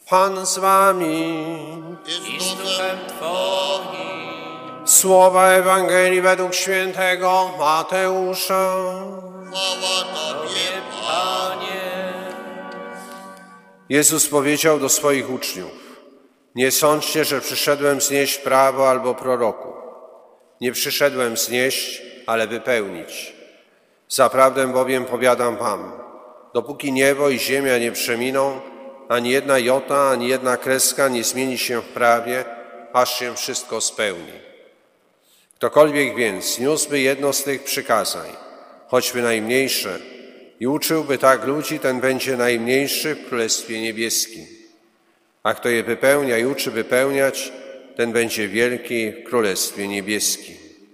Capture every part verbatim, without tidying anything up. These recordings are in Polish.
Pan z wami. I z duchem Twoim. Słowa Ewangelii według świętego Mateusza. Chwała Tobie, Panie. Jezus powiedział do swoich uczniów: nie sądźcie, że przyszedłem znieść prawo albo proroku. Nie przyszedłem znieść, ale wypełnić. Zaprawdę bowiem powiadam wam, dopóki niebo i ziemia nie przeminą, ani jedna jota, ani jedna kreska nie zmieni się w prawie, aż się wszystko spełni. Ktokolwiek więc niósłby jedno z tych przykazań, choćby najmniejsze, i uczyłby tak ludzi, ten będzie najmniejszy w Królestwie Niebieskim. A kto je wypełnia i uczy wypełniać, ten będzie wielki w Królestwie Niebieskim.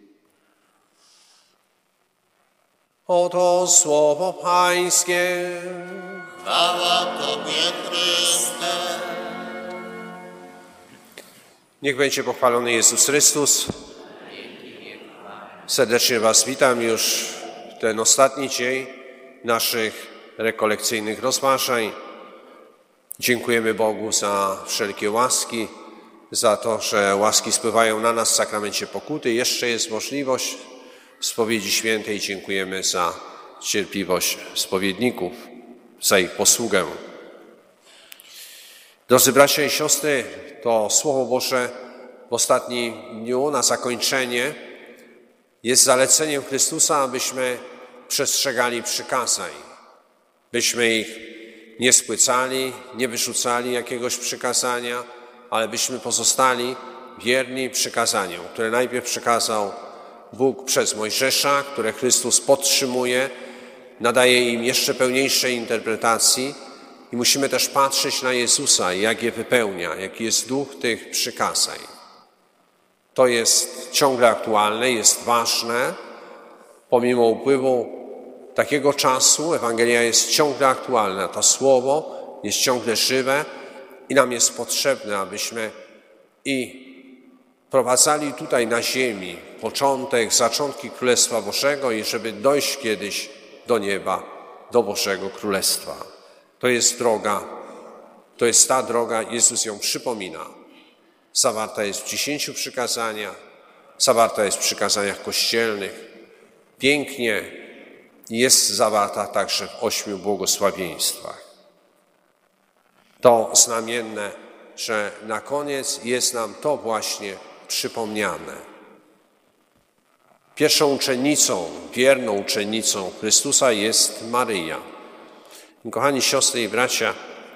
Oto słowo Pańskie. Chwała Tobie, Chryste. Niech będzie pochwalony Jezus Chrystus. Serdecznie Was witam już w ten ostatni dzień naszych rekolekcyjnych rozważań. Dziękujemy Bogu za wszelkie łaski, za to, że łaski spływają na nas w sakramencie pokuty. Jeszcze jest możliwość spowiedzi świętej. Dziękujemy za cierpliwość spowiedników, za ich posługę. Drodzy bracia i siostry, to Słowo Boże w ostatnim dniu na zakończenie jest zaleceniem Chrystusa, abyśmy przestrzegali przykazań, byśmy ich nie spłycali, nie wyrzucali jakiegoś przykazania, ale byśmy pozostali wierni przykazaniom, które najpierw przekazał Bóg przez Mojżesza, które Chrystus podtrzymuje, nadaje im jeszcze pełniejszej interpretacji i musimy też patrzeć na Jezusa, jak je wypełnia, jaki jest duch tych przykazań. To jest ciągle aktualne, jest ważne. Pomimo upływu takiego czasu Ewangelia jest ciągle aktualna. To Słowo jest ciągle żywe i nam jest potrzebne, abyśmy i prowadzali tutaj na ziemi początek, zaczątki Królestwa Bożego i żeby dojść kiedyś do nieba, do Bożego Królestwa. To jest droga, to jest ta droga, Jezus ją przypomina. Zawarta jest w dziesięciu przykazaniach, zawarta jest w przykazaniach kościelnych. Pięknie jest zawarta także w ośmiu błogosławieństwach. To znamienne, że na koniec jest nam to właśnie przypomniane. Pierwszą uczennicą, wierną uczennicą Chrystusa jest Maryja. Kochani siostry i bracia,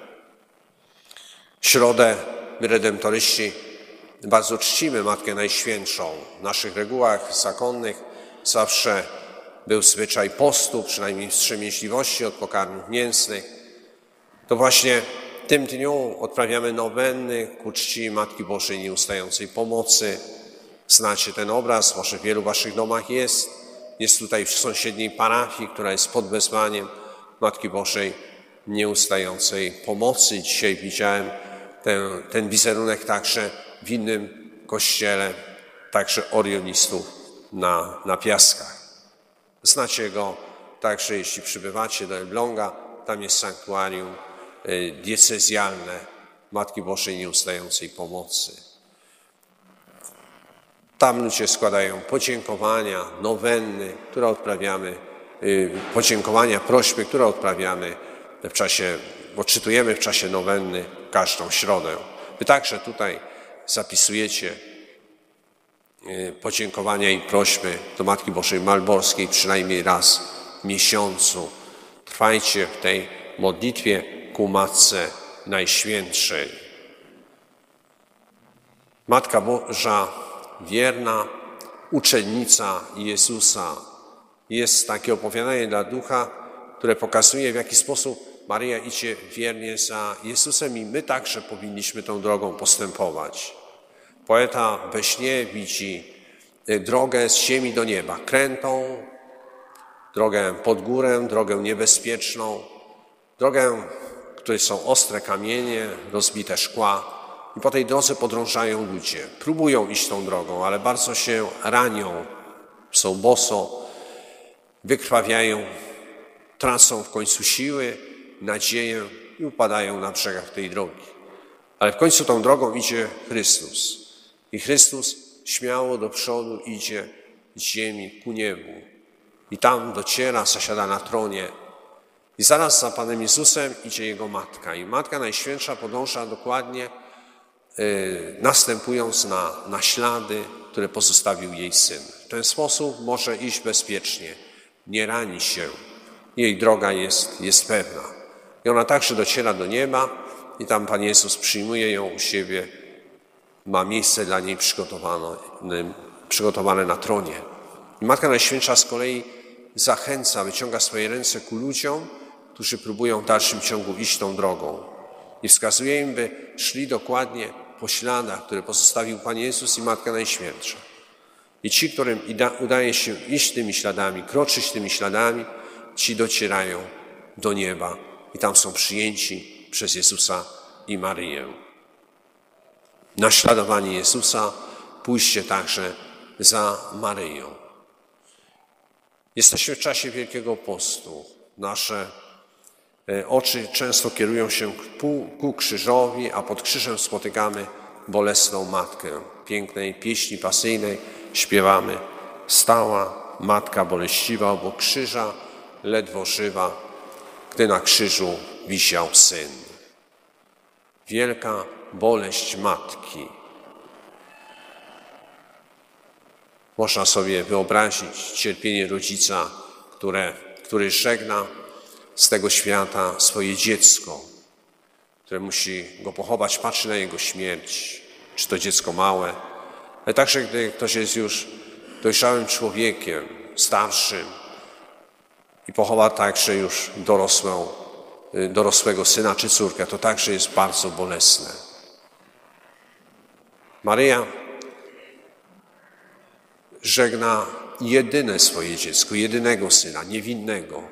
w środę my redemptoryści bardzo czcimy Matkę Najświętszą. W naszych regułach zakonnych zawsze był zwyczaj postu, przynajmniej wstrzemięźliwości od pokarmów mięsnych. To właśnie w tym dniu odprawiamy nowenny ku czci Matki Bożej Nieustającej Pomocy. Znacie ten obraz, może w wielu waszych domach jest. Jest tutaj w sąsiedniej parafii, która jest pod wezwaniem Matki Bożej Nieustającej Pomocy. Dzisiaj widziałem ten, ten wizerunek także w innym kościele, także orionistów na, na Piaskach. Znacie go także, jeśli przybywacie do Elbląga, tam jest sanktuarium diecezjalne Matki Bożej Nieustającej Pomocy. Tam ludzie składają podziękowania, nowenny, które odprawiamy, podziękowania, prośby, które odprawiamy w czasie, odczytujemy w czasie nowenny każdą środę. Wy także tutaj zapisujecie podziękowania i prośby do Matki Bożej Malborskiej przynajmniej raz w miesiącu. Trwajcie w tej modlitwie ku Matce Najświętszej. Matka Boża, wierna uczennica Jezusa. Jest takie opowiadanie dla ducha, które pokazuje, w jaki sposób Maryja idzie wiernie za Jezusem i my także powinniśmy tą drogą postępować. Poeta we śnie widzi drogę z ziemi do nieba, krętą, drogę pod górę, drogę niebezpieczną, drogę, w której są ostre kamienie, rozbite szkła. I po tej drodze podążają ludzie. Próbują iść tą drogą, ale bardzo się ranią, są boso, wykrwawiają, tracą w końcu siły, nadzieję i upadają na brzegach tej drogi. Ale w końcu tą drogą idzie Chrystus. I Chrystus śmiało do przodu idzie z ziemi ku niebu. I tam dociera, zasiada na tronie. I zaraz za Panem Jezusem idzie Jego Matka. I Matka Najświętsza podąża dokładnie, yy, następując na, na ślady, które pozostawił jej Syn. W ten sposób może iść bezpiecznie, nie rani się. Jej droga jest, jest pewna. I ona także dociera do nieba i tam Pan Jezus przyjmuje ją u siebie. Ma miejsce dla niej przygotowane, przygotowane na tronie. I Matka Najświętsza z kolei zachęca, wyciąga swoje ręce ku ludziom, którzy próbują w dalszym ciągu iść tą drogą. I wskazuje im, by szli dokładnie po śladach, które pozostawił Pan Jezus i Matka Najświętsza. I ci, którym udaje się iść tymi śladami, kroczyć tymi śladami, ci docierają do nieba i tam są przyjęci przez Jezusa i Maryję. Naśladowanie Jezusa, pójście także za Maryją. Jesteśmy w czasie Wielkiego Postu. Nasze oczy często kierują się ku krzyżowi, a pod krzyżem spotykamy bolesną Matkę. W pięknej pieśni pasyjnej śpiewamy: stała Matka boleściwa obok krzyża, ledwo żywa, gdy na krzyżu wisiał Syn. Wielka boleść Matki. Można sobie wyobrazić cierpienie rodzica, które, który żegna z tego świata swoje dziecko, które musi go pochować, patrzy na jego śmierć, czy to dziecko małe, ale także gdy ktoś jest już dojrzałym człowiekiem, starszym i pochowa także już dorosłą, dorosłego syna czy córkę, to także jest bardzo bolesne. Maryja żegna jedyne swoje dziecko, jedynego syna, niewinnego.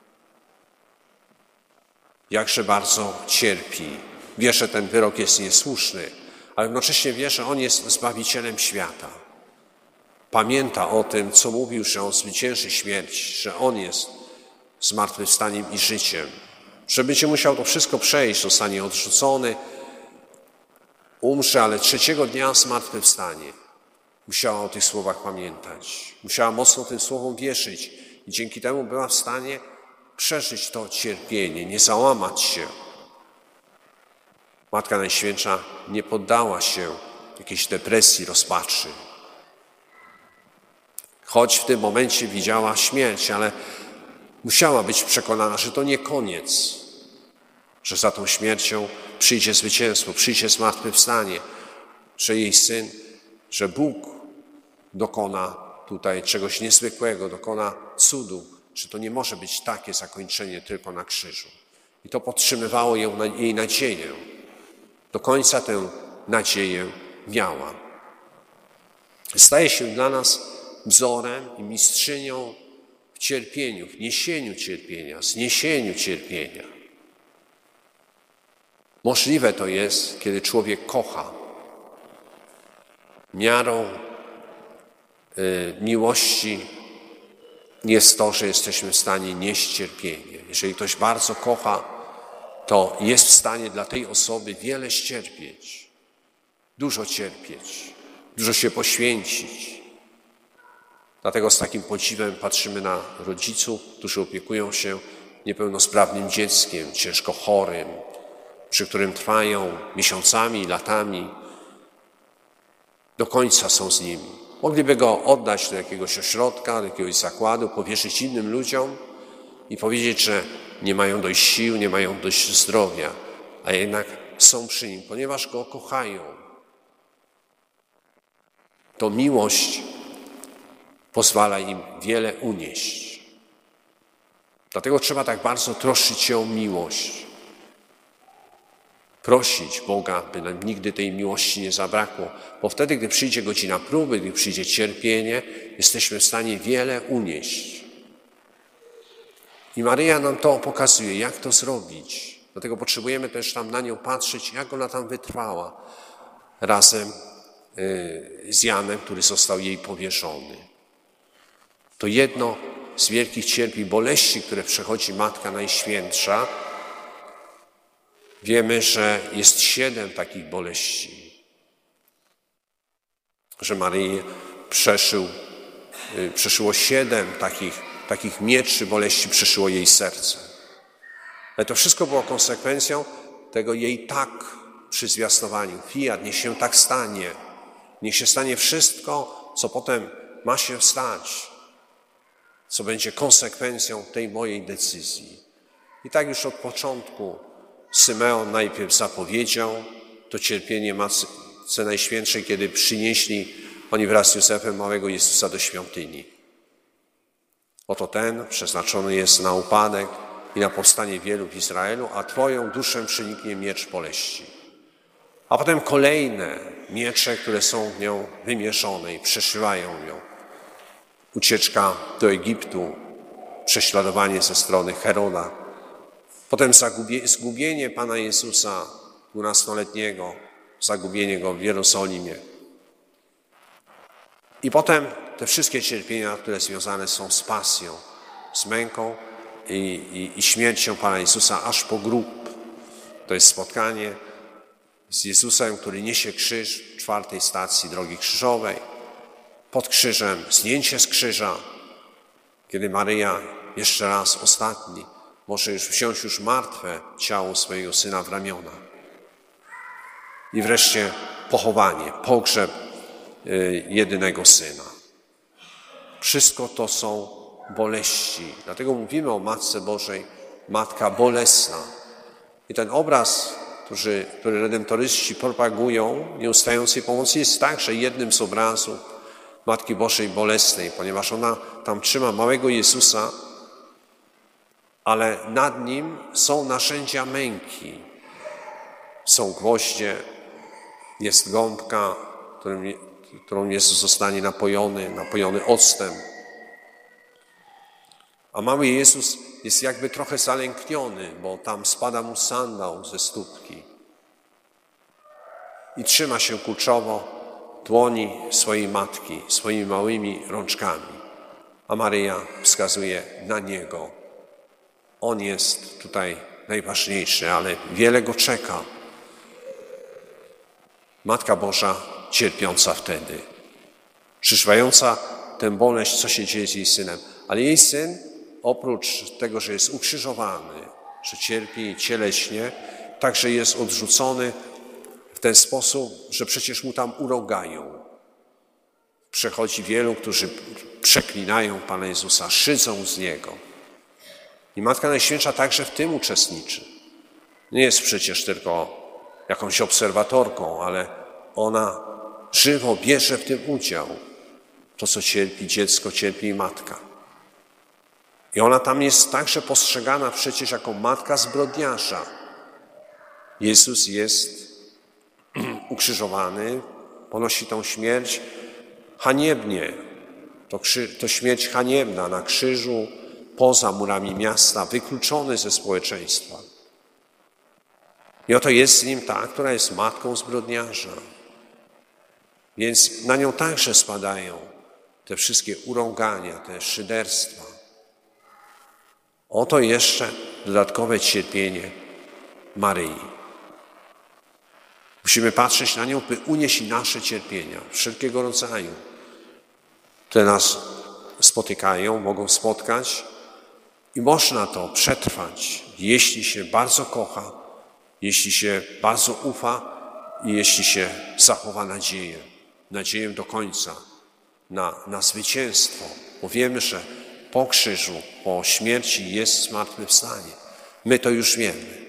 Jakże bardzo cierpi. Wie, że ten wyrok jest niesłuszny, ale jednocześnie wie, że On jest Zbawicielem świata. Pamięta o tym, co mówił, że On zwycięży śmierć, że On jest zmartwychwstaniem i życiem, że będzie musiał to wszystko przejść, zostanie odrzucony, umrze, ale trzeciego dnia zmartwychwstanie. Musiała o tych słowach pamiętać. Musiała mocno tym słowom wierzyć i dzięki temu była w stanie przeżyć to cierpienie, nie załamać się. Matka Najświętsza nie poddała się jakiejś depresji, rozpaczy. Choć w tym momencie widziała śmierć, ale musiała być przekonana, że to nie koniec, że za tą śmiercią przyjdzie zwycięstwo, przyjdzie zmartwychwstanie, że jej Syn, że Bóg dokona tutaj czegoś niezwykłego, dokona cudu, że to nie może być takie zakończenie tylko na krzyżu. I to podtrzymywało jej nadzieję. Do końca tę nadzieję miała. Staje się dla nas wzorem i mistrzynią w cierpieniu, w niesieniu cierpienia, zniesieniu cierpienia. Możliwe to jest, kiedy człowiek kocha. Miarą y, miłości jest to, że jesteśmy w stanie nieść cierpienie. Jeżeli ktoś bardzo kocha, to jest w stanie dla tej osoby wiele ścierpieć, dużo cierpieć, dużo się poświęcić. Dlatego z takim podziwem patrzymy na rodziców, którzy opiekują się niepełnosprawnym dzieckiem, ciężko chorym, przy którym trwają miesiącami, latami. Do końca są z nim. Mogliby go oddać do jakiegoś ośrodka, do jakiegoś zakładu, powierzyć innym ludziom i powiedzieć, że nie mają dość sił, nie mają dość zdrowia, a jednak są przy nim, ponieważ go kochają. To miłość pozwala im wiele unieść. Dlatego trzeba tak bardzo troszczyć się o miłość. Prosić Boga, by nam nigdy tej miłości nie zabrakło, bo wtedy, gdy przyjdzie godzina próby, gdy przyjdzie cierpienie, jesteśmy w stanie wiele unieść. I Maryja nam to pokazuje, jak to zrobić. Dlatego potrzebujemy też tam na nią patrzeć, jak ona tam wytrwała razem z Janem, który został jej powierzony. To jedno z wielkich cierpień, boleści, które przechodzi Matka Najświętsza, Wiemy, że jest siedem takich boleści, że Maryi przeszył, przeszyło siedem takich, takich mieczy boleści, przeszyło jej serce. Ale to wszystko było konsekwencją tego jej tak przy zwiastowaniu. Fiat, niech się tak stanie. Niech się stanie wszystko, co potem ma się stać, co będzie konsekwencją tej mojej decyzji. I tak już od początku Symeon najpierw zapowiedział to cierpienie Matce Najświętszej, kiedy przynieśli oni wraz z Józefem małego Jezusa do świątyni. Oto ten przeznaczony jest na upadek i na powstanie wielu w Izraelu, a Twoją duszę przeniknie miecz boleści. A potem kolejne miecze, które są w nią wymierzone i przeszywają ją. Ucieczka do Egiptu, prześladowanie ze strony Heroda. Potem zgubienie Pana Jezusa, dwunastoletniego, zagubienie Go w Jerozolimie. I potem te wszystkie cierpienia, które związane są z pasją, z męką i, i, i śmiercią Pana Jezusa aż po grób. To jest spotkanie z Jezusem, który niesie krzyż w czwartej stacji drogi krzyżowej. Pod krzyżem zdjęcie z krzyża, kiedy Maryja jeszcze raz, ostatni, może już wziąć już martwe ciało swojego Syna w ramiona. I wreszcie pochowanie, pogrzeb jedynego Syna. Wszystko to są boleści. Dlatego mówimy o Matce Bożej, Matka Bolesna. I ten obraz, który, który redemptoryści propagują, nieustającej pomocy, jest także jednym z obrazów Matki Bożej Bolesnej, ponieważ ona tam trzyma małego Jezusa, ale nad nim są narzędzia męki. Są gwoździe, jest gąbka, którym, którą Jezus zostanie napojony, napojony octem. A mały Jezus jest jakby trochę zalękniony, bo tam spada mu sandał ze stópki. I trzyma się kurczowo dłoni swojej matki, swoimi małymi rączkami. A Maryja wskazuje na Niego. On jest tutaj najważniejszy, ale wiele Go czeka. Matka Boża cierpiąca wtedy, przeżywająca tę boleść, co się dzieje z jej Synem. Ale jej Syn, oprócz tego, że jest ukrzyżowany, że cierpi cieleśnie, także jest odrzucony w ten sposób, że przecież mu tam urogają. Przechodzi wielu, którzy przeklinają Pana Jezusa, szydzą z Niego. I Matka Najświętsza także w tym uczestniczy. Nie jest przecież tylko jakąś obserwatorką, ale ona żywo bierze w tym udział. To, co cierpi dziecko, cierpi i matka. I ona tam jest także postrzegana przecież jako matka zbrodniarza. Jezus jest ukrzyżowany, ponosi tą śmierć haniebnie. To, to śmierć haniebna na krzyżu, poza murami miasta, wykluczony ze społeczeństwa. I oto jest z nim ta, która jest matką zbrodniarza. Więc na nią także spadają te wszystkie urągania, te szyderstwa. Oto jeszcze dodatkowe cierpienie Maryi. Musimy patrzeć na nią, by unieść nasze cierpienia, wszelkiego rodzaju, które nas spotykają, mogą spotkać i można to przetrwać, jeśli się bardzo kocha, jeśli się bardzo ufa i jeśli się zachowa nadzieję, nadzieję do końca, na, na zwycięstwo, bo wiemy, że po krzyżu, po śmierci jest zmartwychwstanie. My to już wiemy.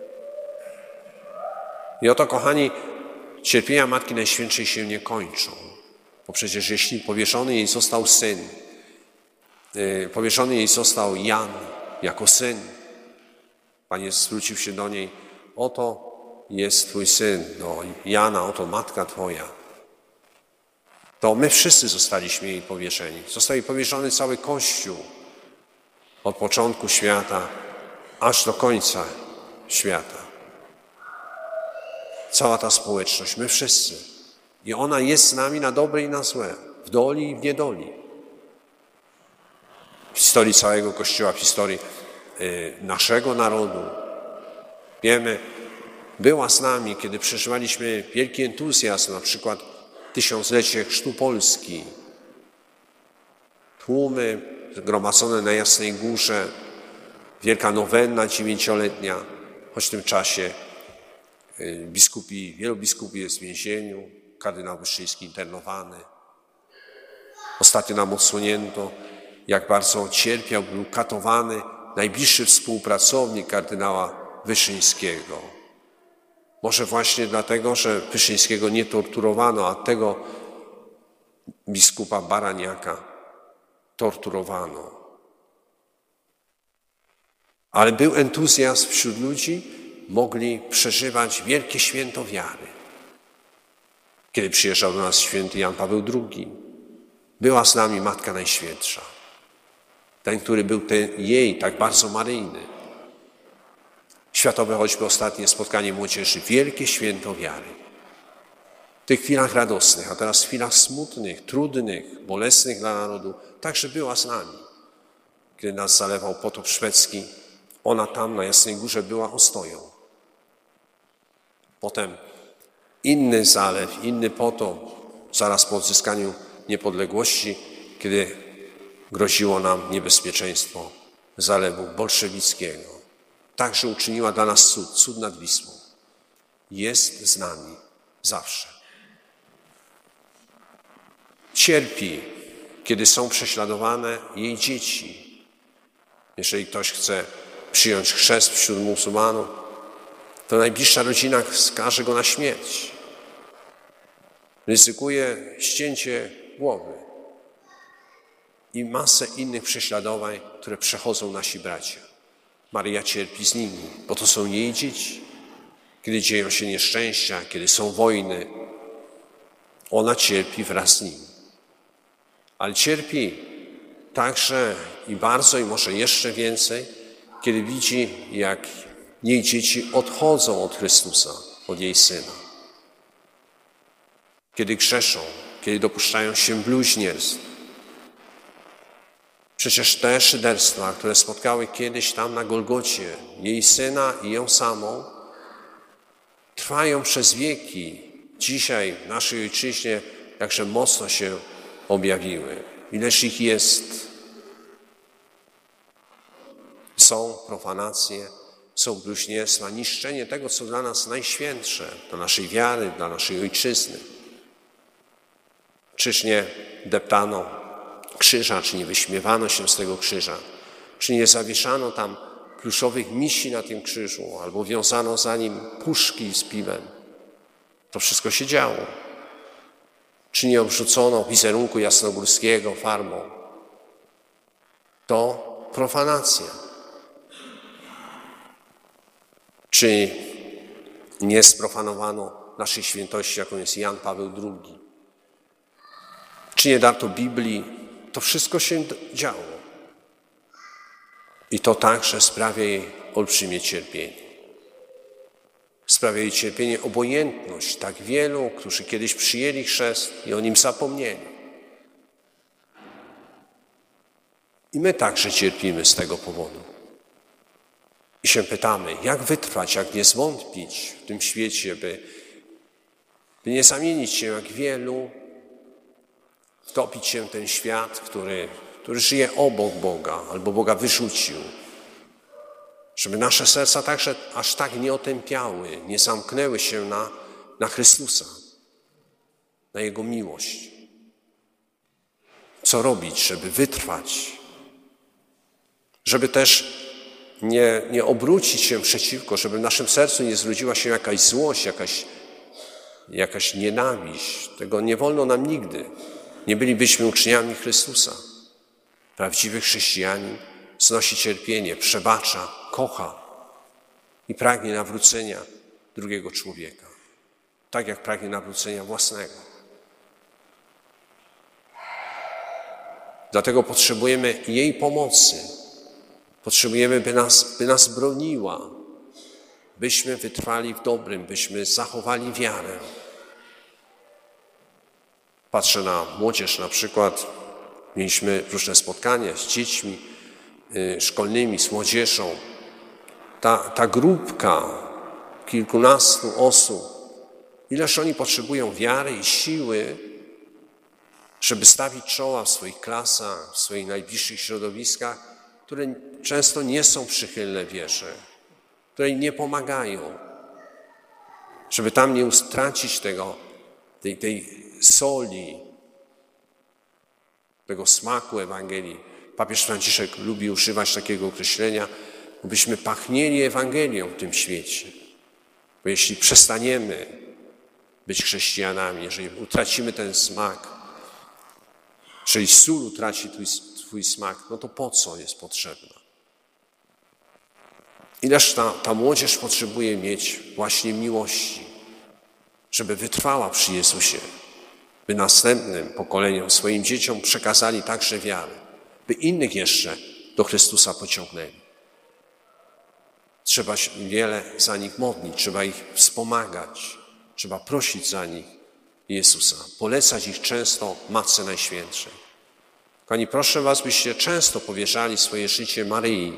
I oto, kochani, cierpienia Matki Najświętszej się nie kończą, bo przecież jeśli powieszony jej został syn, yy, powieszony jej został Jan jako syn, Pan Jezus zwrócił się do niej, oto jest Twój syn, do Jana, oto matka Twoja. To my wszyscy zostaliśmy jej powieszeni. Został jej powieszony cały Kościół od początku świata aż do końca świata. Cała ta społeczność, my wszyscy. I ona jest z nami na dobre i na złe, w doli i w niedoli. W historii całego Kościoła, w historii y, naszego narodu wiemy, była z nami, kiedy przeżywaliśmy wielki entuzjazm, na przykład tysiąclecie Chrztu Polski. Tłumy zgromadzone na Jasnej Górze, wielka nowenna dziewięcioletnia, choć w tym czasie biskupi, wielu biskupów jest w więzieniu, kardynał Wyszyński internowany. Ostatnio nam odsłonięto, jak bardzo cierpiał, był katowany najbliższy współpracownik kardynała Wyszyńskiego. Może właśnie dlatego, że Wyszyńskiego nie torturowano, a tego biskupa Baraniaka torturowano. Ale był entuzjazm wśród ludzi, mogli przeżywać wielkie święto wiary. Kiedy przyjeżdżał do nas święty Jan Paweł drugi, była z nami Matka Najświętsza. Ten, który był ten, jej tak bardzo maryjny. Światowe choćby ostatnie spotkanie młodzieży, wielkie święto wiary. W tych chwilach radosnych, a teraz w chwilach smutnych, trudnych, bolesnych dla narodu, także była z nami. Kiedy nas zalewał potop szwedzki, ona tam na Jasnej Górze była ostoją. Potem inny zalew, inny potop, zaraz po odzyskaniu niepodległości, kiedy groziło nam niebezpieczeństwo zalewu bolszewickiego. Także uczyniła dla nas cud, cud nad Wisłą. Jest z nami zawsze. Cierpi, kiedy są prześladowane jej dzieci. Jeżeli ktoś chce przyjąć chrzest wśród muzułmanów, to najbliższa rodzina skaże go na śmierć. Ryzykuje ścięcie głowy i masę innych prześladowań, które przechodzą nasi bracia. Maryja cierpi z nimi, bo to są jej dzieci. Kiedy dzieją się nieszczęścia, kiedy są wojny, ona cierpi wraz z nimi. Ale cierpi także i bardzo, i może jeszcze więcej, kiedy widzi, jak jej dzieci odchodzą od Chrystusa, od jej Syna. Kiedy grzeszą, kiedy dopuszczają się bluźnierstw. Przecież te szyderstwa, które spotkały kiedyś tam na Golgocie jej Syna i ją samą, trwają przez wieki. Dzisiaj w naszej ojczyźnie jakże mocno się objawiły. Ileż ich jest? Są profanacje, są bluźnierstwa, niszczenie tego, co dla nas najświętsze, dla naszej wiary, dla naszej ojczyzny. Czyż nie deptano krzyża, czy nie wyśmiewano się z tego krzyża, czy nie zawieszano tam pluszowych misi na tym krzyżu, albo wiązano za nim puszki z piwem. To wszystko się działo. Czy nie obrzucono wizerunku jasnogórskiego farbą? To profanacja. Czy nie sprofanowano naszej świętości, jaką jest Jan Paweł drugi? Czy nie darto Biblii? To wszystko się działo. I to także sprawia jej olbrzymie cierpienie. Sprawia jej cierpienie obojętność tak wielu, którzy kiedyś przyjęli chrzest i o nim zapomnieli. I my także cierpimy z tego powodu. I się pytamy, jak wytrwać, jak nie zwątpić w tym świecie, by, by nie zamienić się jak wielu, wtopić się w ten świat, który, który żyje obok Boga albo Boga wyrzucił. Żeby nasze serca także aż tak nie otępiały, nie zamknęły się na, na Chrystusa, na Jego miłość. Co robić, żeby wytrwać? Żeby też nie, nie obrócić się przeciwko, żeby w naszym sercu nie zrodziła się jakaś złość, jakaś, jakaś nienawiść. Tego nie wolno nam nigdy. Nie bylibyśmy uczniami Chrystusa. Prawdziwy chrześcijanin znosi cierpienie, przebacza, kocha i pragnie nawrócenia drugiego człowieka. Tak jak pragnie nawrócenia własnego. Dlatego potrzebujemy jej pomocy. Potrzebujemy, by nas, by nas broniła, byśmy wytrwali w dobrym, byśmy zachowali wiarę. Patrzę na młodzież na przykład. Mieliśmy różne spotkania z dziećmi szkolnymi, z młodzieżą. Ta, ta grupka, kilkunastu osób, ileż oni potrzebują wiary i siły, żeby stawić czoła w swoich klasach, w swoich najbliższych środowiskach, które często nie są przychylne wierze, które im nie pomagają, żeby tam nie utracić tego, tej, tej soli, tego smaku Ewangelii. Papież Franciszek lubi używać takiego określenia, byśmy pachnieli Ewangelią w tym świecie. Bo jeśli przestaniemy być chrześcijanami, jeżeli utracimy ten smak, jeżeli sól utraci twój, twój smak, no to po co jest potrzebna? Ileż ta, ta młodzież potrzebuje mieć właśnie miłości, żeby wytrwała przy Jezusie, by następnym pokoleniom, swoim dzieciom przekazali także wiarę, by innych jeszcze do Chrystusa pociągnęli. Trzeba się wiele za nich modlić, trzeba ich wspomagać, trzeba prosić za nich Jezusa, polecać ich często Matce Najświętszej. Kochani, proszę was, byście często powierzali swoje życie Maryi.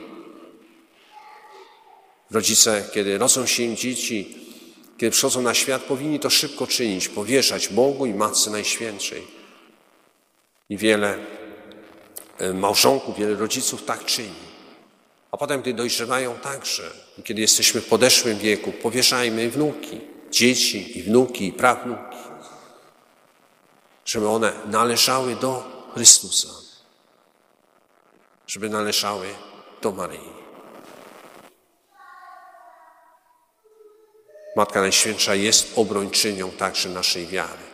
Rodzice, kiedy rodzą się im dzieci, kiedy przychodzą na świat, powinni to szybko czynić, powierzać Bogu i Matce Najświętszej. I wiele małżonków, wiele rodziców tak czyni. A potem, gdy dojrzewają także, i kiedy jesteśmy w podeszłym wieku, powierzajmy wnuki, dzieci i wnuki i prawnuki, żeby one należały do Chrystusa, żeby należały do Maryi. Matka Najświętsza jest obrończynią także naszej wiary.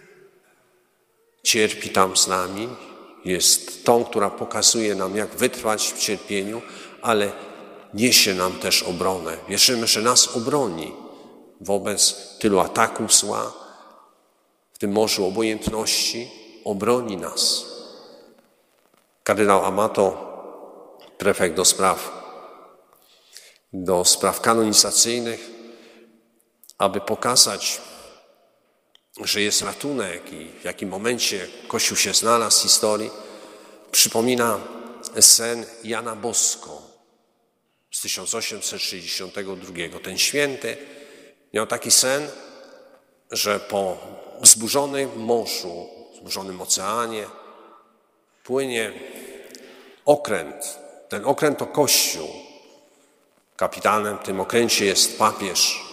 Cierpi tam z nami, jest tą, która pokazuje nam, jak wytrwać w cierpieniu, ale niesie nam też obronę. Wierzymy, że nas obroni wobec tylu ataków zła, w tym morzu obojętności, obroni nas. Kardynał Amato, prefekt do spraw, do spraw kanonizacyjnych, aby pokazać, że jest ratunek i w jakim momencie Kościół się znalazł w historii, przypomina sen Jana Bosko z tysiąc osiemset sześćdziesiątego drugiego. Ten święty miał taki sen, że po wzburzonym morzu, wzburzonym oceanie płynie okręt. Ten okręt to Kościół. Kapitanem w tym okręcie jest papież.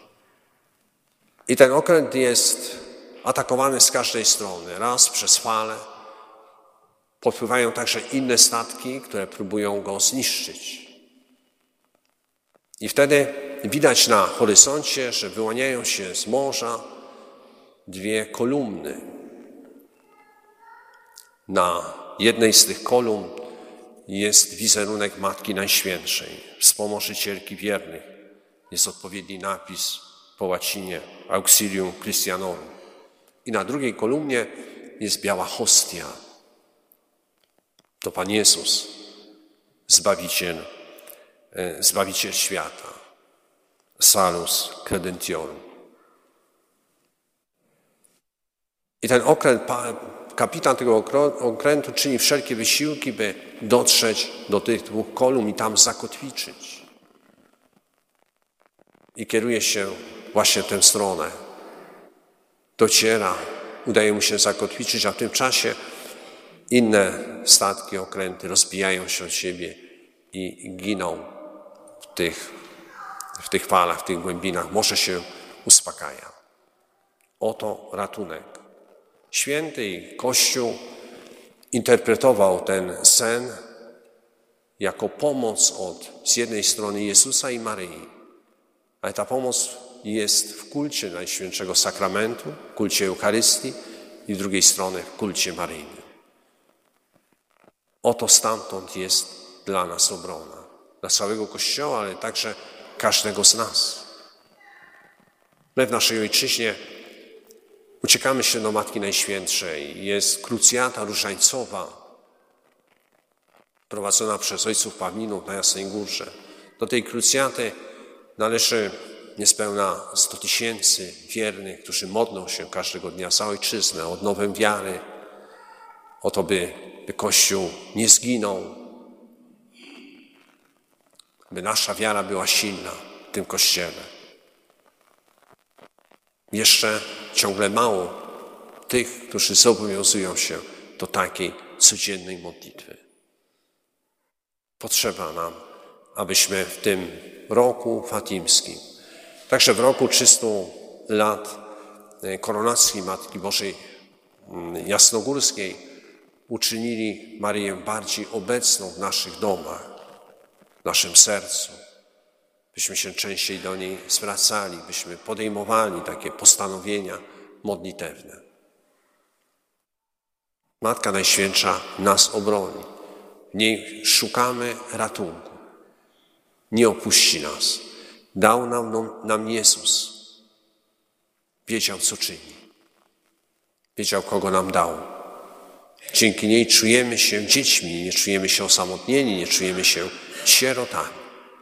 I ten okręt jest atakowany z każdej strony. Raz przez fale. Podpływają także inne statki, które próbują go zniszczyć. I wtedy widać na horyzoncie, że wyłaniają się z morza dwie kolumny. Na jednej z tych kolumn jest wizerunek Matki Najświętszej, wspomożycielki wiernych. Jest odpowiedni napis po łacinie Auxilium Christianorum. I na drugiej kolumnie jest biała hostia. To Pan Jezus, Zbawiciel, Zbawiciel świata. Salus Credentiorum. I ten okręt, kapitan tego okrętu czyni wszelkie wysiłki, by dotrzeć do tych dwóch kolumn i tam zakotwiczyć. I kieruje się właśnie w tę stronę. Dociera, udaje mu się zakotwiczyć, a w tym czasie inne statki, okręty rozbijają się od siebie i giną w tych, w tych falach, w tych głębinach. Morze się uspokaja. Oto ratunek. Święty Kościół interpretował ten sen jako pomoc od z jednej strony Jezusa i Maryi, ale ta pomoc jest w kulcie Najświętszego Sakramentu, w kulcie Eucharystii i z drugiej strony w kulcie maryjnym. Oto stamtąd jest dla nas obrona, dla całego Kościoła, ale także każdego z nas. My w naszej Ojczyźnie uciekamy się do Matki Najświętszej. Jest krucjata różańcowa prowadzona przez ojców Pawlinów na Jasnej Górze. Do tej krucjaty należy niespełna sto tysięcy wiernych, którzy modlą się każdego dnia za Ojczyznę, o odnowę wiary, o to, by, by Kościół nie zginął, by nasza wiara była silna w tym Kościele. Jeszcze ciągle mało tych, którzy zobowiązują się do takiej codziennej modlitwy. Potrzeba nam, abyśmy w tym roku fatimskim, także w roku trzystu lat koronacji Matki Bożej Jasnogórskiej, uczynili Maryję bardziej obecną w naszych domach, w naszym sercu, byśmy się częściej do niej zwracali, byśmy podejmowali takie postanowienia modlitewne. Matka Najświętsza nas obroni. W niej szukamy ratunku. Nie opuści nas. Dał nam, nam Jezus. Wiedział, co czyni. Wiedział, kogo nam dał. Dzięki niej czujemy się dziećmi, nie czujemy się osamotnieni, nie czujemy się sierotami.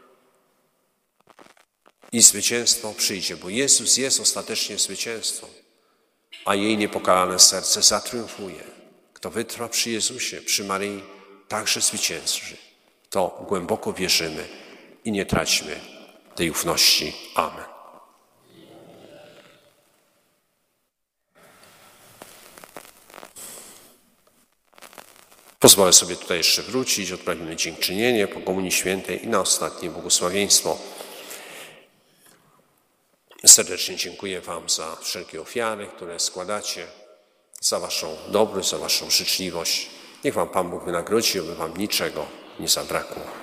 I zwycięstwo przyjdzie, bo Jezus jest ostatecznie zwycięstwem, a jej niepokalane serce zatriumfuje. Kto wytrwa przy Jezusie, przy Maryi, także zwycięży. To głęboko wierzymy i nie traćmy tej ufności. Amen. Pozwolę sobie tutaj jeszcze wrócić, odprawimy dziękczynienie po Komunii Świętej i na ostatnie błogosławieństwo. Serdecznie dziękuję Wam za wszelkie ofiary, które składacie, za Waszą dobroć, za Waszą życzliwość. Niech Wam Pan Bóg wynagrodzi, aby Wam niczego nie zabrakło.